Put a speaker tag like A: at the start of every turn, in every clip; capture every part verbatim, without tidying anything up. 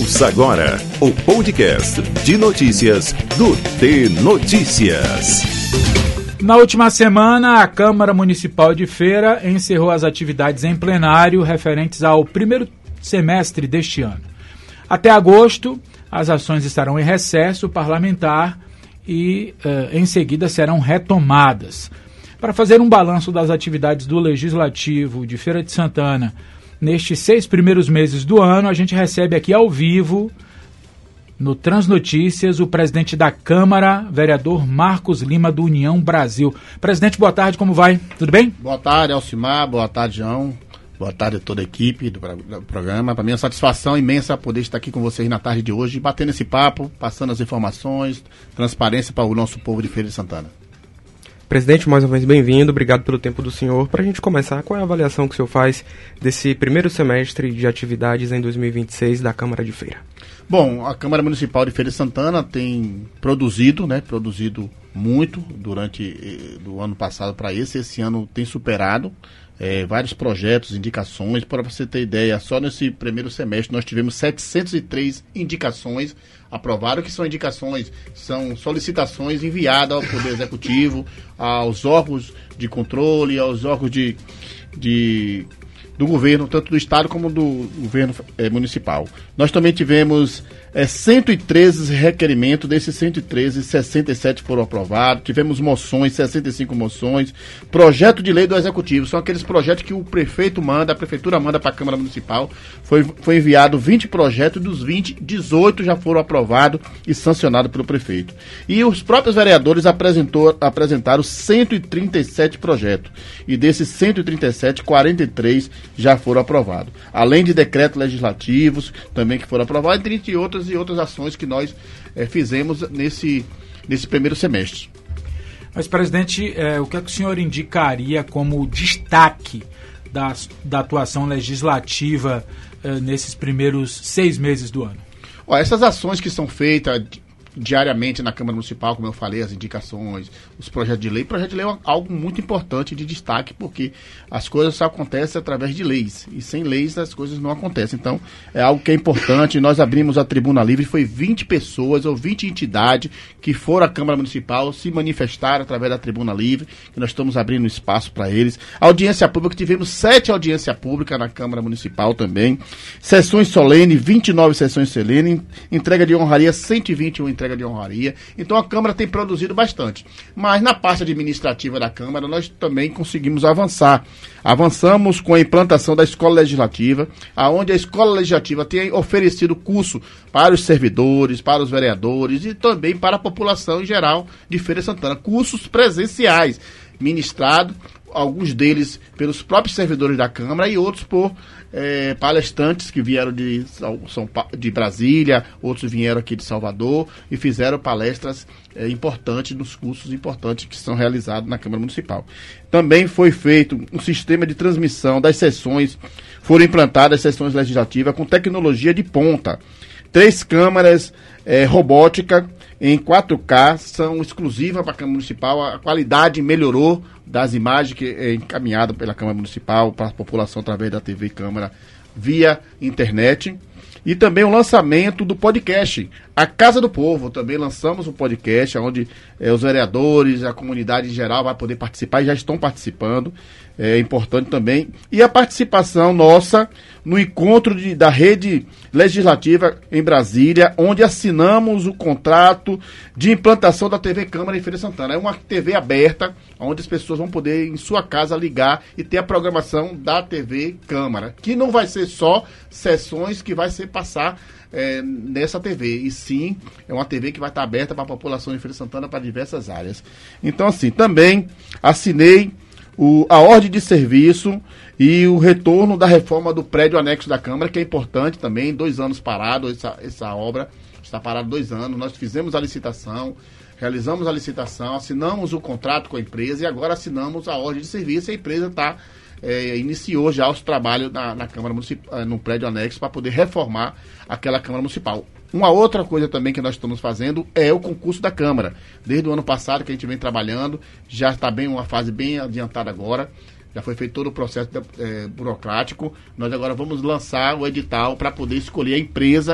A: Ouça agora o podcast de notícias do T Notícias.
B: Na última semana, a Câmara Municipal de Feira encerrou as atividades em plenário referentes ao primeiro semestre deste ano. Até agosto, as ações estarão em recesso parlamentar e, uh, em seguida, serão retomadas. Para fazer um balanço das atividades do Legislativo de Feira de Santana nestes seis primeiros meses do ano, a gente recebe aqui ao vivo, no Transnotícias, o presidente da Câmara, vereador Marcos Lima, do União Brasil. Presidente, boa tarde, como vai? Tudo bem?
C: Boa tarde, Alcimar, boa tarde, João, boa tarde a toda a equipe do, do programa. Para mim é uma satisfação imensa poder estar aqui com vocês na tarde de hoje, batendo esse papo, passando as informações, transparência para o nosso povo de Feira de Santana.
D: Presidente, mais uma vez bem-vindo, obrigado pelo tempo do senhor. Para a gente começar, qual é a avaliação que o senhor faz desse primeiro semestre de atividades em dois mil e vinte e seis da Câmara de Feira?
C: Bom, a Câmara Municipal de Feira de Santana tem produzido, né, produzido muito durante eh, do ano passado para esse, esse ano tem superado eh, vários projetos, indicações. Para você ter ideia, só nesse primeiro semestre nós tivemos setecentas e três indicações aprovadas, que são indicações, são solicitações enviadas ao Poder Executivo, aos órgãos de controle, aos órgãos de, de do governo, tanto do Estado como do governo eh, municipal. Nós também tivemos eh, cento e treze requerimentos, desses cento e treze, sessenta e sete foram aprovados, tivemos moções, sessenta e cinco moções, projeto de lei do Executivo, são aqueles projetos que o prefeito manda, a prefeitura manda para a Câmara Municipal, foi, foi enviado vinte projetos, dos vinte, dezoito já foram aprovados e sancionados pelo prefeito. E os próprios vereadores apresentou, apresentaram cento e trinta e sete projetos, e desses cento e trinta e sete, quarenta e três já foram aprovados. Além de decretos legislativos também que foram aprovados, entre outras e outras ações que nós é, fizemos nesse, nesse primeiro semestre.
B: Mas, presidente, é, o que, é que o senhor indicaria como destaque da, da atuação legislativa é, nesses primeiros seis meses do ano?
C: Ó, essas ações que são feitas diariamente na Câmara Municipal, como eu falei, as indicações, os projetos de lei. O projeto de lei é algo muito importante de destaque, porque as coisas só acontecem através de leis, e sem leis as coisas não acontecem. Então, é algo que é importante. Nós abrimos a Tribuna Livre, foi vinte pessoas ou vinte entidades que foram à Câmara Municipal, se manifestaram através da Tribuna Livre, que nós estamos abrindo espaço para eles. Audiência pública, tivemos sete audiências públicas na Câmara Municipal também. Sessões solenes, vinte e nove sessões solenes, entrega de honraria, cento e vinte e uma entregas de honraria. Então a Câmara tem produzido bastante. Mas na parte administrativa da Câmara nós também conseguimos avançar. Avançamos com a implantação da Escola Legislativa, aonde a Escola Legislativa tem oferecido curso para os servidores, para os vereadores e também para a população em geral de Feira de Santana. Cursos presenciais, ministrados, alguns deles pelos próprios servidores da Câmara e outros por é, palestrantes que vieram de, São, de Brasília, outros vieram aqui de Salvador e fizeram palestras é, importantes nos cursos importantes que são realizados na Câmara Municipal. Também foi feito um sistema de transmissão das sessões, foram implantadas sessões legislativas com tecnologia de ponta. Três câmaras é, robótica em quatro K são exclusivas para a Câmara Municipal. A qualidade melhorou das imagens que é encaminhada pela Câmara Municipal para a população através da T V Câmara via internet. E também o lançamento do podcast, A Casa do Povo. Também lançamos um podcast onde é, os vereadores, a comunidade em geral vai poder participar e já estão participando. É importante também. E a participação nossa no encontro de, da rede legislativa em Brasília, onde assinamos o contrato de implantação da T V Câmara em Feira de Santana. É uma T V aberta, onde as pessoas vão poder, em sua casa, ligar e ter a programação da T V Câmara, que não vai ser só sessões que vai ser passar é, nessa T V, e sim, é uma T V que vai estar aberta para a população em Feira de Santana para diversas áreas. Então, assim, também assinei O, a ordem de serviço e o retorno da reforma do prédio anexo da Câmara, que é importante também, dois anos parado, essa, essa obra está parada dois anos, nós fizemos a licitação, realizamos a licitação, assinamos o contrato com a empresa e agora assinamos a ordem de serviço e a empresa está, é, iniciou já os trabalhos na, na Câmara Municipal, no prédio anexo para poder reformar aquela Câmara Municipal. Uma outra coisa também que nós estamos fazendo é o concurso da Câmara. Desde o ano passado que a gente vem trabalhando, já está bem uma fase bem adiantada agora. Já foi feito todo o processo é, burocrático. Nós agora vamos lançar o edital para poder escolher a empresa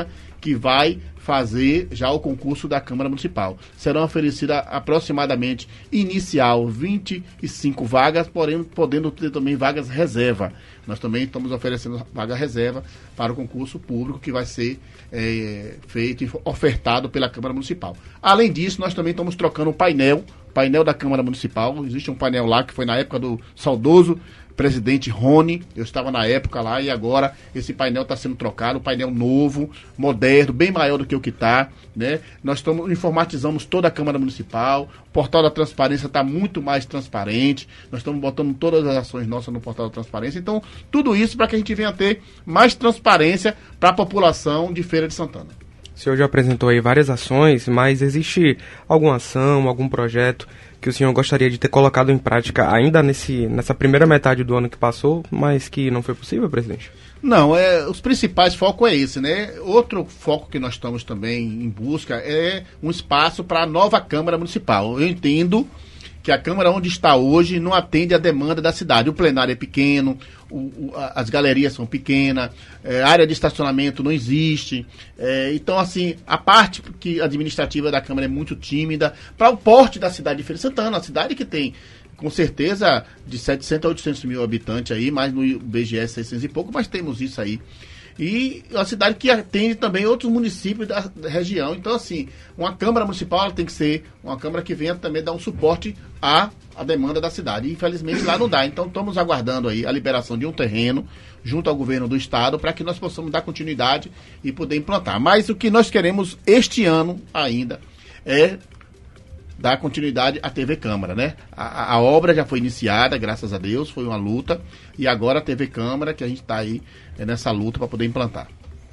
C: que vai fazer já o concurso da Câmara Municipal. Serão oferecidas aproximadamente, inicial, vinte e cinco vagas, porém podendo ter também vagas reserva. Nós também estamos oferecendo vaga reserva para o concurso público que vai ser é, feito e ofertado pela Câmara Municipal. Além disso, nós também estamos trocando o painel, painel da Câmara Municipal. Existe um painel lá que foi na época do saudoso presidente Rony, eu estava na época lá e agora esse painel está sendo trocado, um painel novo, moderno, bem maior do que o que está, né? Nós estamos, informatizamos toda a Câmara Municipal, o portal da transparência está muito mais transparente, nós estamos botando todas as ações nossas no portal da transparência, então tudo isso para que a gente venha ter mais transparência para a população de Feira de Santana.
D: O senhor já apresentou aí várias ações, mas existe alguma ação, algum projeto que o senhor gostaria de ter colocado em prática ainda nesse, nessa primeira metade do ano que passou, mas que não foi possível, presidente?
C: Não, é, os principais focos é esse, né? Outro foco que nós estamos também em busca é um espaço para a nova Câmara Municipal. Eu entendo que a Câmara onde está hoje não atende à demanda da cidade. O plenário é pequeno, o, o, as galerias são pequenas, é, a área de estacionamento não existe. É, então, assim, a parte que administrativa da Câmara é muito tímida para o porte da cidade de Feira de Santana, a cidade que tem, com certeza, de setecentos a oitocentos mil habitantes aí, mais no B G S seiscentos e pouco, mas temos isso aí. E a cidade que atende também outros municípios da, da região. Então, assim, uma Câmara Municipal ela tem que ser uma Câmara que venha também dar um suporte à, à demanda da cidade. E, infelizmente, lá não dá. Então, estamos aguardando aí a liberação de um terreno junto ao governo do estado para que nós possamos dar continuidade e poder implantar. Mas o que nós queremos este ano ainda é dar continuidade à T V Câmara, né? A, a obra já foi iniciada, graças a Deus, foi uma luta, e agora a T V Câmara que a gente está aí é nessa luta para poder implantar.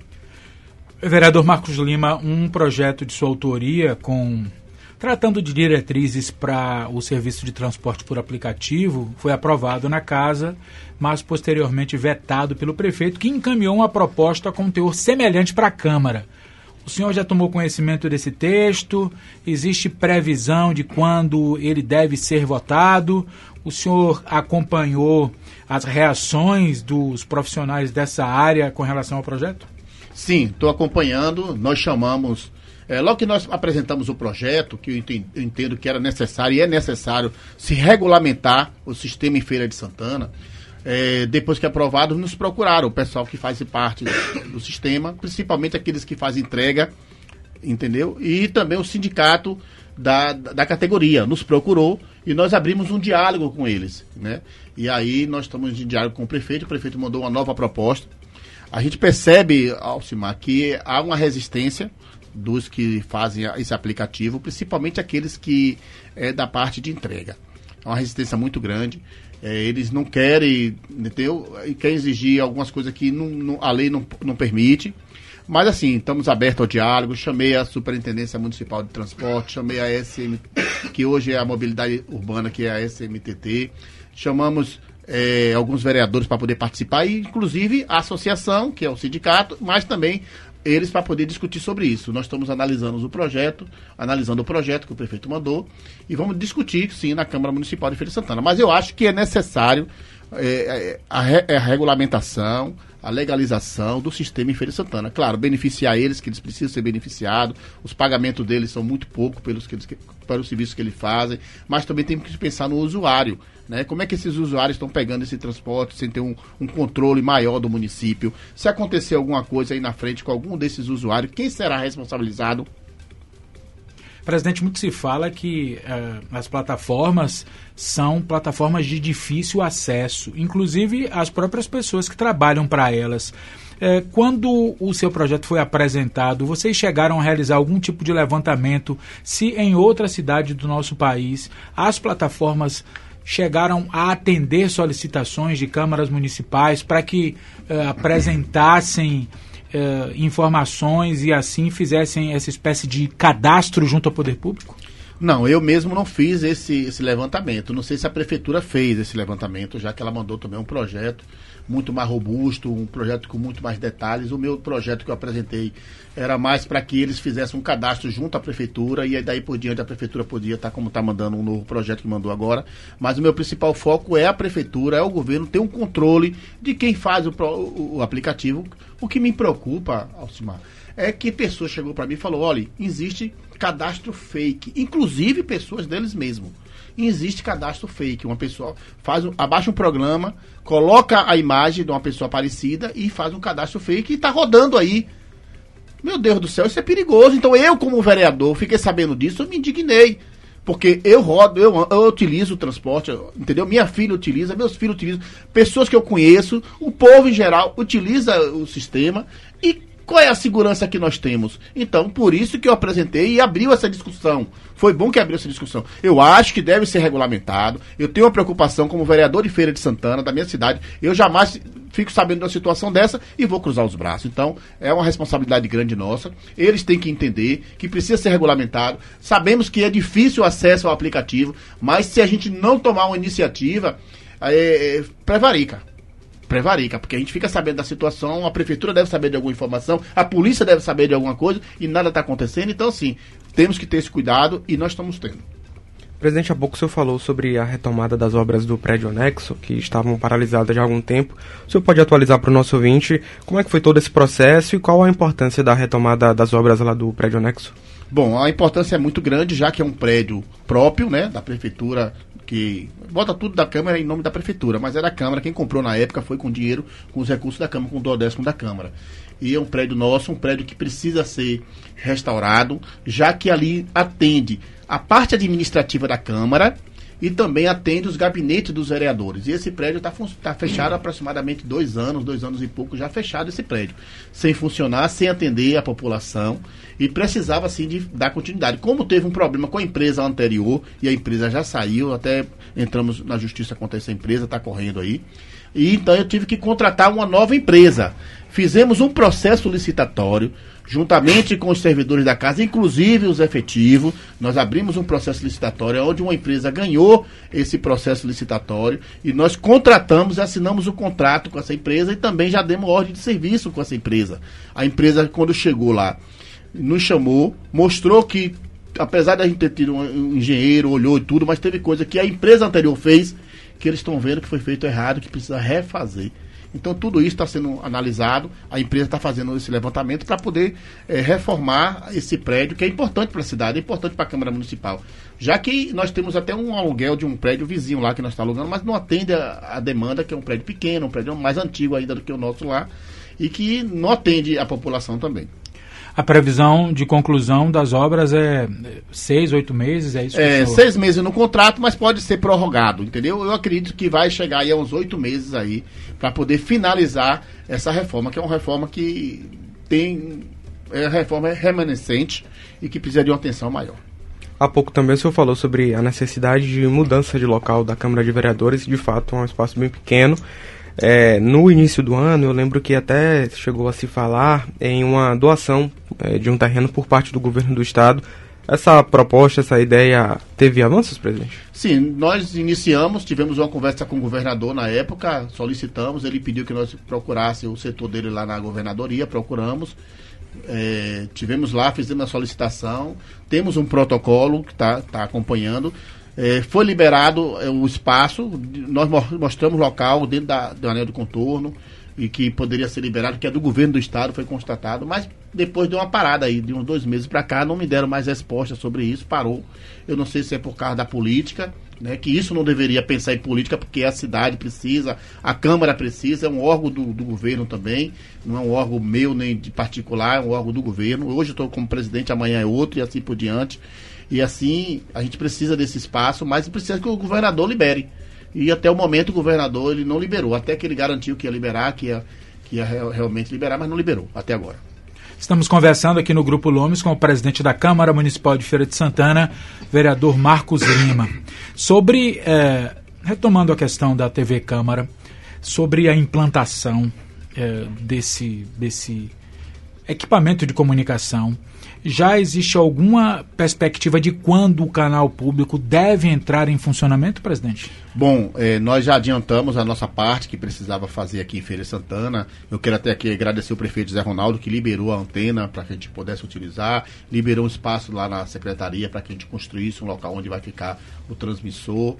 B: Vereador Marcos Lima, um projeto de sua autoria com tratando de diretrizes para o serviço de transporte por aplicativo foi aprovado na casa, mas posteriormente vetado pelo prefeito, que encaminhou uma proposta com teor semelhante para a Câmara. O senhor já tomou conhecimento desse texto? Existe previsão de quando ele deve ser votado? O senhor acompanhou as reações dos profissionais dessa área com relação ao projeto?
C: Sim, estou acompanhando. Nós chamamos, é, logo que nós apresentamos o projeto, que eu entendo, eu entendo que era necessário e é necessário se regulamentar o sistema em Feira de Santana. É, depois que aprovado, nos procuraram o pessoal que faz parte do, do sistema, principalmente aqueles que fazem entrega, entendeu? E também o sindicato da, da, da categoria nos procurou e nós abrimos um diálogo com eles, né? E aí nós estamos em diálogo com o prefeito, o prefeito mandou uma nova proposta. A gente percebe, Alcimar, que há uma resistência dos que fazem esse aplicativo, principalmente aqueles que é da parte de entrega. É uma resistência muito grande. É, eles não querem, entendeu? E querem exigir algumas coisas que não, não, a lei não, não permite. Mas assim, estamos abertos ao diálogo. Chamei a Superintendência Municipal de Transporte, chamei a S M, que hoje é a Mobilidade Urbana, que é a S M T T. Chamamos é, alguns vereadores para poder participar, e inclusive a associação, que é o sindicato, mas também eles para poder discutir sobre isso. Nós estamos analisando o projeto, analisando o projeto que o prefeito mandou, e vamos discutir, sim, na Câmara Municipal de Feira de Santana. Mas eu acho que é necessário é, a, re, a regulamentação, a legalização do sistema em Feira de Santana. Claro, beneficiar eles, que eles precisam ser beneficiados, os pagamentos deles são muito pouco pelos, que eles, para os serviços que eles fazem, mas também temos que pensar no usuário, né? Como é que esses usuários estão pegando esse transporte sem ter um, um controle maior do município? Se acontecer alguma coisa aí na frente com algum desses usuários, quem será responsabilizado?
B: Presidente, muito se fala que uh, as plataformas são plataformas de difícil acesso, inclusive as próprias pessoas que trabalham para elas. Uh, quando o seu projeto foi apresentado, vocês chegaram a realizar algum tipo de levantamento se em outra cidade do nosso país as plataformas chegaram a atender solicitações de câmaras municipais para que uh, apresentassem Uh, informações e assim fizessem essa espécie de cadastro junto ao poder público?
C: Não, eu mesmo não fiz esse, esse levantamento. Não sei se a prefeitura fez esse levantamento, já que ela mandou também um projeto muito mais robusto, um projeto com muito mais detalhes. O meu projeto que eu apresentei era mais para que eles fizessem um cadastro junto à prefeitura, e daí por diante a prefeitura podia estar, como está mandando um novo projeto que mandou agora. Mas o meu principal foco é a prefeitura, é o governo ter um controle de quem faz o, o, o aplicativo. O que me preocupa, Alcimar, é que pessoa chegou para mim e falou, olha, existe cadastro fake, inclusive pessoas deles mesmos. Existe cadastro fake, uma pessoa faz um, abaixa um programa, coloca a imagem de uma pessoa parecida e faz um cadastro fake e está rodando aí. Meu Deus do céu, isso é perigoso. Então eu, como vereador, fiquei sabendo disso, eu me indignei. Porque eu rodo, eu, eu utilizo o transporte, entendeu? Minha filha utiliza, meus filhos utilizam, pessoas que eu conheço, o povo em geral utiliza o sistema. E qual é a segurança que nós temos? Então, por isso que eu apresentei e abriu essa discussão. Foi bom que abriu essa discussão. Eu acho que deve ser regulamentado. Eu tenho uma preocupação como vereador de Feira de Santana, da minha cidade. Eu jamais fico sabendo de uma situação dessa e vou cruzar os braços. Então, é uma responsabilidade grande nossa. Eles têm que entender que precisa ser regulamentado. Sabemos que é difícil o acesso ao aplicativo, mas se a gente não tomar uma iniciativa, é, é, prevarica. Prevarica, porque a gente fica sabendo da situação, a prefeitura deve saber de alguma informação, a polícia deve saber de alguma coisa e nada está acontecendo. Então, assim, temos que ter esse cuidado e nós estamos tendo.
D: Presidente, há pouco o senhor falou sobre a retomada das obras do prédio anexo, que estavam paralisadas já há algum tempo. O senhor pode atualizar para o nosso ouvinte como é que foi todo esse processo e qual a importância da retomada das obras lá do prédio anexo?
C: Bom, a importância é muito grande, já que é um prédio próprio, né, da prefeitura, que bota tudo da Câmara em nome da Prefeitura, mas é da Câmara, quem comprou na época foi com dinheiro, com os recursos da Câmara, com o duodécimo da Câmara. E é um prédio nosso, um prédio que precisa ser restaurado, já que ali atende a parte administrativa da Câmara e também atende os gabinetes dos vereadores. E esse prédio está tá fechado há aproximadamente dois anos, dois anos e pouco já fechado esse prédio, sem funcionar, sem atender a população, e precisava sim de dar continuidade. Como teve um problema com a empresa anterior, e a empresa já saiu, até entramos na justiça contra essa empresa, está correndo aí, e então eu tive que contratar uma nova empresa. Fizemos um processo licitatório, juntamente com os servidores da casa, inclusive os efetivos. Nós abrimos um processo licitatório onde uma empresa ganhou esse processo licitatório e nós contratamos e assinamos o contrato com essa empresa e também já demos ordem de serviço com essa empresa. A empresa, quando chegou lá, nos chamou, mostrou que, apesar de a gente ter tido um engenheiro, olhou e tudo, mas teve coisa que a empresa anterior fez que eles estão vendo que foi feito errado, que precisa refazer. Então tudo isso está sendo analisado, a empresa está fazendo esse levantamento para poder é, reformar esse prédio, que é importante para a cidade, é importante para a Câmara Municipal. Já que nós temos até um aluguel de um prédio vizinho lá que nós estamos alugando, mas não atende a, a demanda, que é um prédio pequeno, um prédio mais antigo ainda do que o nosso lá, e que não atende a população também.
B: A previsão de conclusão das obras é seis, oito meses, é isso?
C: É, seis meses no contrato, mas pode ser prorrogado, entendeu? Eu acredito que vai chegar aí a uns oito meses aí, para poder finalizar essa reforma, que é uma reforma que tem, é uma reforma remanescente e que precisa de uma atenção maior.
D: Há pouco também o senhor falou sobre a necessidade de mudança de local da Câmara de Vereadores, de fato é um espaço bem pequeno. É, no início do ano, eu lembro que até chegou a se falar em uma doação é, de um terreno por parte do governo do estado. Essa proposta, essa ideia, teve avanços, presidente?
C: Sim, nós iniciamos, tivemos uma conversa com o governador na época, solicitamos, ele pediu que nós procurássemos o setor dele lá na governadoria, procuramos, é, tivemos lá, fizemos a solicitação, temos um protocolo que está tá acompanhando. É, foi liberado é, o espaço, nós mostramos o local dentro da, do anel de contorno e que poderia ser liberado, que é do governo do estado, foi constatado, mas depois deu uma parada aí, de uns dois meses para cá, não me deram mais resposta sobre isso, parou. Eu não sei se é por causa da política, né, que isso não deveria pensar em política, porque a cidade precisa, a Câmara precisa, é um órgão do, do governo também, não é um órgão meu nem de particular, é um órgão do governo. Hoje eu estou como presidente, amanhã é outro e assim por diante. E assim, a gente precisa desse espaço, mas precisa que o governador libere. E até o momento o governador ele não liberou, até que ele garantiu que ia liberar, que ia, que ia realmente liberar, mas não liberou, até agora.
B: Estamos conversando aqui no Grupo Lomes com o presidente da Câmara Municipal de Feira de Santana, vereador Marcos Lima. Sobre, é, retomando a questão da T V Câmara, sobre a implantação é, desse, desse equipamento de comunicação, já existe alguma perspectiva de quando o canal público deve entrar em funcionamento, presidente?
C: Bom, eh, nós já adiantamos a nossa parte que precisava fazer aqui em Feira de Santana. Eu quero até aqui agradecer o prefeito Zé Ronaldo, que liberou a antena para que a gente pudesse utilizar, liberou um espaço lá na secretaria para que a gente construísse um local onde vai ficar o transmissor.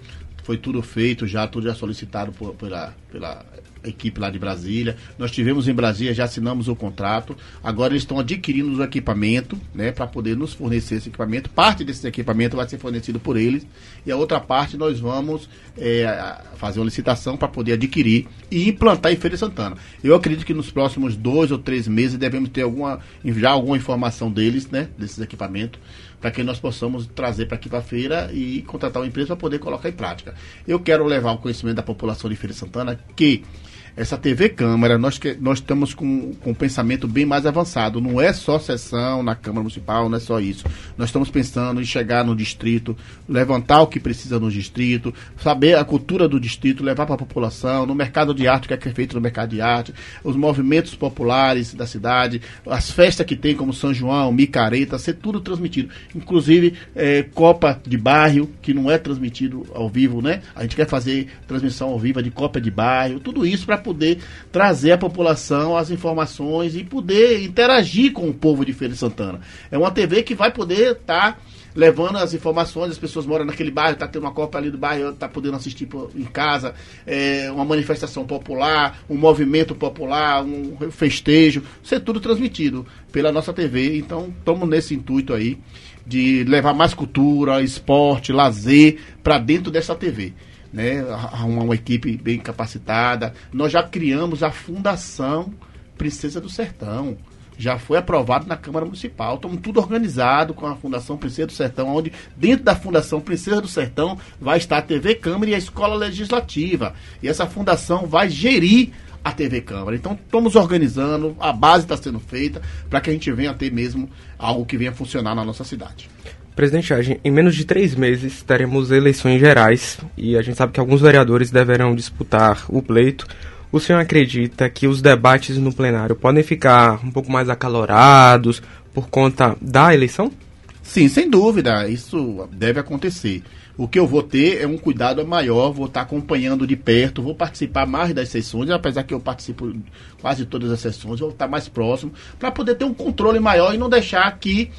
C: foi tudo feito já, tudo já solicitado por, pela, pela equipe lá de Brasília. Nós tivemos em Brasília, já assinamos o contrato, agora eles estão adquirindo o equipamento, né, para poder nos fornecer esse equipamento. Parte desse equipamento vai ser fornecido por eles e a outra parte nós vamos é, fazer uma licitação para poder adquirir e implantar em Feira de Santana. Eu acredito que nos próximos dois ou três meses devemos ter alguma, já alguma informação deles, né, desses equipamentos, para que nós possamos trazer para aqui para a feira e contratar uma empresa para poder colocar em prática. Eu quero levar o conhecimento da população de Feira de Santana que essa T V Câmara, nós, que, nós estamos com, com um pensamento bem mais avançado. Não é só sessão na Câmara Municipal, não é só isso. Nós estamos pensando em chegar no distrito, levantar o que precisa no distrito, saber a cultura do distrito, levar para a população, no mercado de arte, o que é feito no mercado de arte, os movimentos populares da cidade, as festas que tem, como São João, Micareta, ser tudo transmitido. Inclusive, é, Copa de Bairro, que não é transmitido ao vivo, né? A gente quer fazer transmissão ao vivo de Copa de Bairro, tudo isso para poder trazer à população as informações e poder interagir com o povo de Feira de Santana. É uma T V que vai poder estar tá levando as informações, as pessoas moram naquele bairro, está tendo uma Copa ali do bairro, está podendo assistir por, em casa, é, uma manifestação popular, um movimento popular, um festejo, isso é tudo transmitido pela nossa T V. Então, estamos nesse intuito aí de levar mais cultura, esporte, lazer para dentro dessa T V. Né, uma, uma equipe bem capacitada. Nós já criamos a Fundação Princesa do Sertão, já foi aprovado na Câmara Municipal, estamos tudo organizado com a Fundação Princesa do Sertão, onde dentro da Fundação Princesa do Sertão vai estar a T V Câmara e a Escola Legislativa, e essa fundação vai gerir a T V Câmara. Então estamos organizando, a base está sendo feita para que a gente venha a ter mesmo algo que venha funcionar na nossa cidade.
D: Presidente, em menos de três meses teremos eleições gerais e a gente sabe que alguns vereadores deverão disputar o pleito. O senhor acredita que os debates no plenário podem ficar um pouco mais acalorados por conta da eleição?
C: Sim, sem dúvida, isso deve acontecer. O que eu vou ter é um cuidado maior, vou estar acompanhando de perto, vou participar mais das sessões, apesar que eu participo quase todas as sessões, vou estar mais próximo, para poder ter um controle maior e não deixar que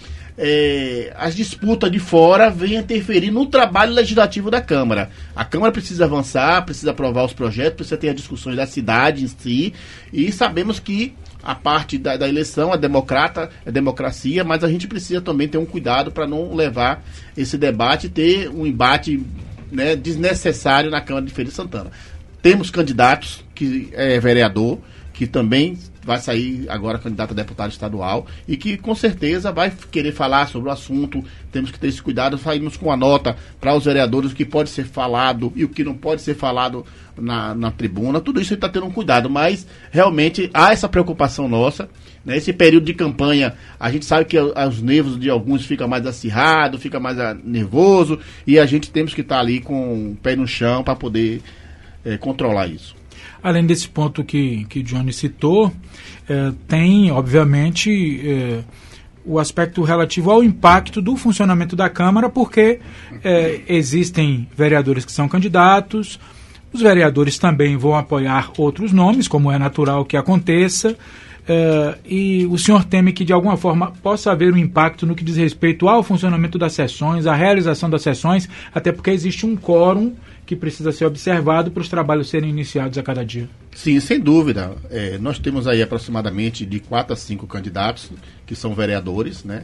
C: É, as disputas de fora venham interferir no trabalho legislativo da Câmara. A Câmara precisa avançar, precisa aprovar os projetos, precisa ter as discussões da cidade em si, e sabemos que a parte da, da eleição é democrata, é democracia, mas a gente precisa também ter um cuidado para não levar esse debate, ter um embate, né, desnecessário na Câmara de Feira de Santana. Temos candidatos que é vereador, que também vai sair agora candidato a deputado estadual e que com certeza vai querer falar sobre o assunto. Temos que ter esse cuidado, saímos com a nota para os vereadores o que pode ser falado e o que não pode ser falado na, na tribuna. Tudo isso a gente está tendo um cuidado, mas realmente há essa preocupação nossa. Nesse período de campanha, a gente sabe que os nervos de alguns ficam mais acirrados, fica mais nervoso, e a gente temos que estar tá ali com o pé no chão para poder é, controlar isso.
B: Além desse ponto que, que Johnny citou, eh, tem, obviamente, eh, o aspecto relativo ao impacto do funcionamento da Câmara, porque eh, existem vereadores que são candidatos, os vereadores também vão apoiar outros nomes, como é natural que aconteça, eh, e o senhor teme que, de alguma forma, possa haver um impacto no que diz respeito ao funcionamento das sessões, à realização das sessões, até porque existe um quórum que precisa ser observado para os trabalhos serem iniciados a cada dia.
C: Sim, sem dúvida. É, nós temos aí aproximadamente de quatro a cinco candidatos que são vereadores, né?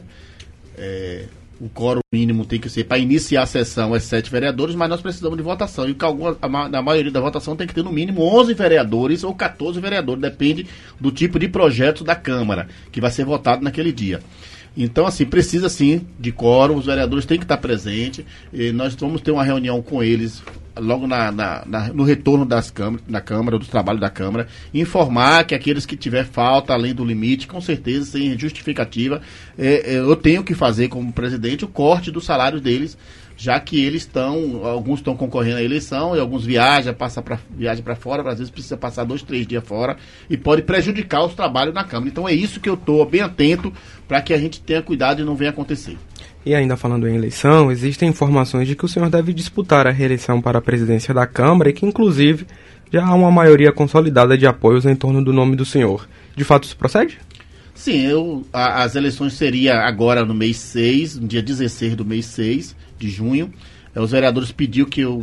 C: É, o quórum mínimo tem que ser, para iniciar a sessão, é sete vereadores, mas nós precisamos de votação. E que alguma, a, na maioria da votação tem que ter no mínimo onze vereadores ou quatorze vereadores, depende do tipo de projeto da Câmara, que vai ser votado naquele dia. Então, assim, precisa sim de quórum, os vereadores têm que estar presentes, e nós vamos ter uma reunião com eles logo na, na, na, no retorno das câmara, da Câmara, do trabalho da Câmara, informar que aqueles que tiver falta além do limite, com certeza, sem justificativa, é, é, eu tenho que fazer como presidente o corte do salário deles, já que eles estão, alguns estão concorrendo à eleição e alguns viajam, passa pra, viajam para fora, às vezes precisa passar dois, três dias fora e pode prejudicar os trabalhos na Câmara. Então é isso que eu estou bem atento para que a gente tenha cuidado e não venha acontecer.
D: E ainda falando em eleição, existem informações de que o senhor deve disputar a reeleição para a presidência da Câmara e que, inclusive, já há uma maioria consolidada de apoios em torno do nome do senhor. De fato, isso procede?
C: Sim, eu, a, as eleições seriam agora no mês seis, no dia dezesseis do mês seis de junho. É, os vereadores pediram que eu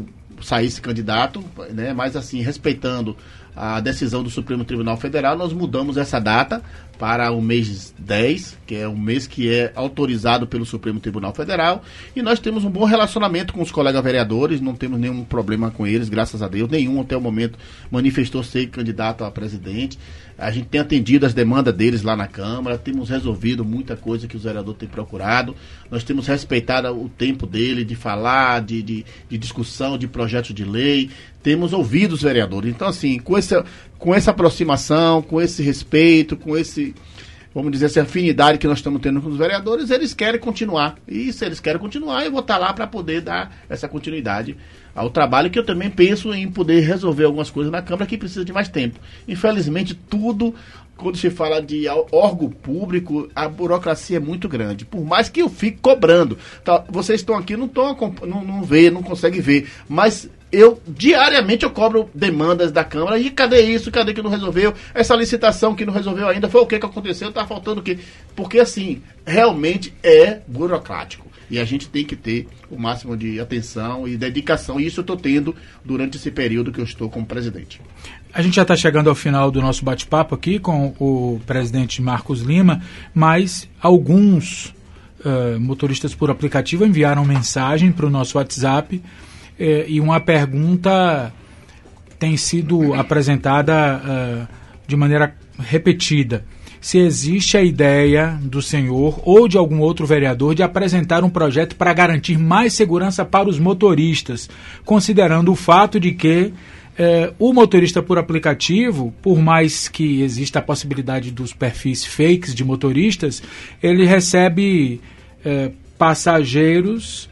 C: saísse candidato, né? Mas assim, respeitando a decisão do Supremo Tribunal Federal, nós mudamos essa data para o mês dez, que é o mês que é autorizado pelo Supremo Tribunal Federal, e nós temos um bom relacionamento com os colegas vereadores, não temos nenhum problema com eles, graças a Deus, nenhum até o momento manifestou ser candidato a presidente. A gente tem atendido as demandas deles lá na Câmara, temos resolvido muita coisa que os vereadores têm procurado, nós temos respeitado o tempo dele de falar, de, de, de discussão, de projetos de lei, temos ouvido os vereadores. Então, assim, com essa, com essa aproximação, com esse respeito, com esse, vamos dizer, essa afinidade que nós estamos tendo com os vereadores, eles querem continuar. E se eles querem continuar, eu vou estar lá para poder dar essa continuidade ao trabalho, que eu também penso em poder resolver algumas coisas na Câmara que precisa de mais tempo. Infelizmente, tudo, quando se fala de órgão público, a burocracia é muito grande. Por mais que eu fique cobrando. Tá, vocês estão aqui, não, estão, não, não vê, não conseguem ver, mas eu, diariamente, eu cobro demandas da Câmara. E cadê isso? Cadê que não resolveu? Essa licitação que não resolveu ainda, foi o que que aconteceu? Tá faltando o quê? Porque, assim, realmente é burocrático. E a gente tem que ter o máximo de atenção e dedicação. E isso eu estou tendo durante esse período que eu estou como presidente.
B: A gente já está chegando ao final do nosso bate-papo aqui com o presidente Marcos Lima, mas alguns uh, motoristas por aplicativo enviaram mensagem para o nosso WhatsApp eh, e uma pergunta tem sido apresentada uh, de maneira repetida. Se existe a ideia do senhor ou de algum outro vereador de apresentar um projeto para garantir mais segurança para os motoristas, considerando o fato de que eh, o motorista por aplicativo, por mais que exista a possibilidade dos perfis fakes de motoristas, ele recebe eh, passageiros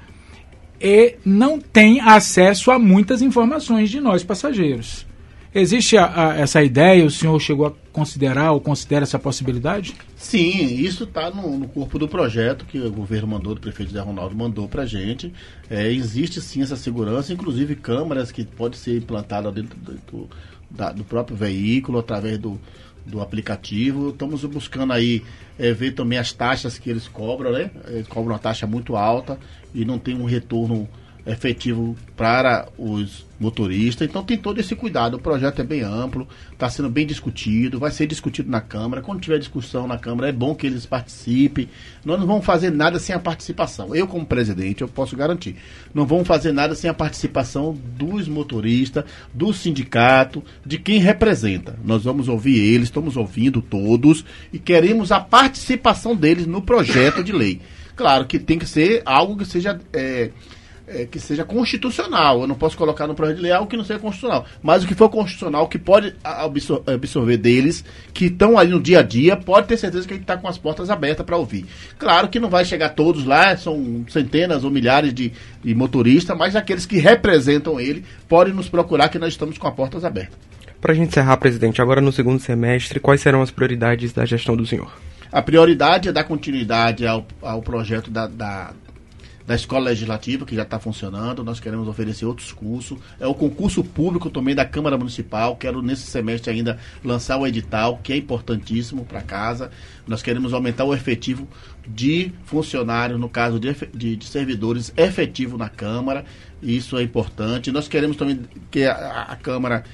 B: e não tem acesso a muitas informações de nós passageiros. Existe a, a, essa ideia? O senhor chegou a considerar ou considera essa possibilidade?
C: Sim, isso está no, no corpo do projeto que o governo mandou, do prefeito Zé Ronaldo mandou para a gente. É, existe sim essa segurança, inclusive câmeras que podem ser implantadas dentro do, do, da, do próprio veículo, através do, do aplicativo. Estamos buscando aí é, ver também as taxas que eles cobram, né? Eles cobram uma taxa muito alta e não tem um retorno efetivo para os motoristas. Então tem todo esse cuidado. O projeto é bem amplo, está sendo bem discutido, vai ser discutido na Câmara. Quando tiver discussão na Câmara, é bom que eles participem. Nós não vamos fazer nada sem a participação. Eu, como presidente, eu posso garantir. Não vamos fazer nada sem a participação dos motoristas, do sindicato, de quem representa. Nós vamos ouvir eles, estamos ouvindo todos e queremos a participação deles no projeto de lei. Claro que tem que ser algo que seja... É, É, que seja constitucional. Eu não posso colocar no projeto de lei algo que não seja constitucional. Mas o que for constitucional, que pode absor- absorver deles, que estão ali no dia a dia, pode ter certeza que a gente está com as portas abertas para ouvir. Claro que não vai chegar todos lá, são centenas ou milhares de, de motoristas, mas aqueles que representam ele podem nos procurar, que nós estamos com as portas abertas.
D: Para a gente encerrar, presidente, agora no segundo semestre, quais serão as prioridades da gestão do senhor?
C: A prioridade é dar continuidade ao, ao projeto da... da da Escola Legislativa, que já está funcionando. Nós queremos oferecer outros cursos. É o concurso público também da Câmara Municipal. Quero, nesse semestre ainda, lançar o edital, que é importantíssimo para casa. Nós queremos aumentar o efetivo de funcionários, no caso de, de, de servidores efetivo na Câmara. Isso é importante. Nós queremos também que a, a Câmara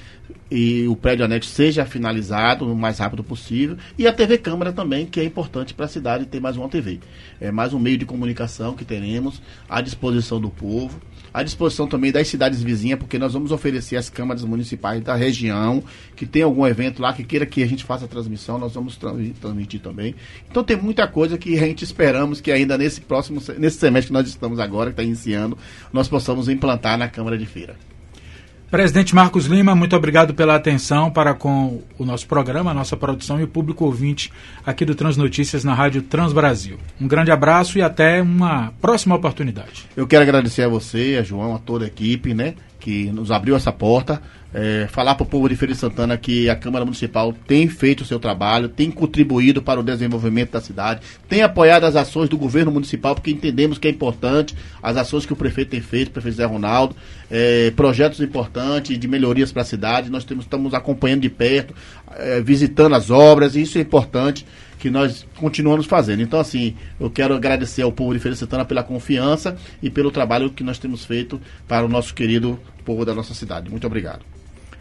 C: e o prédio anexo seja finalizado o mais rápido possível, e a T V Câmara também, que é importante para a cidade ter mais uma T V. É mais um meio de comunicação que teremos à disposição do povo, à disposição também das cidades vizinhas, porque nós vamos oferecer às câmaras municipais da região, que tem algum evento lá que queira que a gente faça a transmissão, nós vamos transmitir também. Então tem muita coisa que a gente esperamos que ainda nesse próximo, nesse semestre que nós estamos agora, que está iniciando, nós possamos implantar na Câmara de Feira.
B: Presidente Marcos Lima, muito obrigado pela atenção para com o nosso programa, a nossa produção e o público ouvinte aqui do Transnotícias na Rádio Transbrasil. Um grande abraço e até uma próxima oportunidade.
C: Eu quero agradecer a você, a João, a toda a equipe, né, que nos abriu essa porta. É, falar para o povo de Feira de Santana que a Câmara Municipal tem feito o seu trabalho, tem contribuído para o desenvolvimento da cidade, tem apoiado as ações do governo municipal, porque entendemos que é importante as ações que o prefeito tem feito, o prefeito Zé Ronaldo, é, projetos importantes de melhorias para a cidade. Nós temos, estamos acompanhando de perto, é, visitando as obras, e isso é importante. que nós continuamos fazendo. Então, assim, eu quero agradecer ao povo de Feira de Santana pela confiança e pelo trabalho que nós temos feito para o nosso querido povo da nossa cidade. Muito obrigado.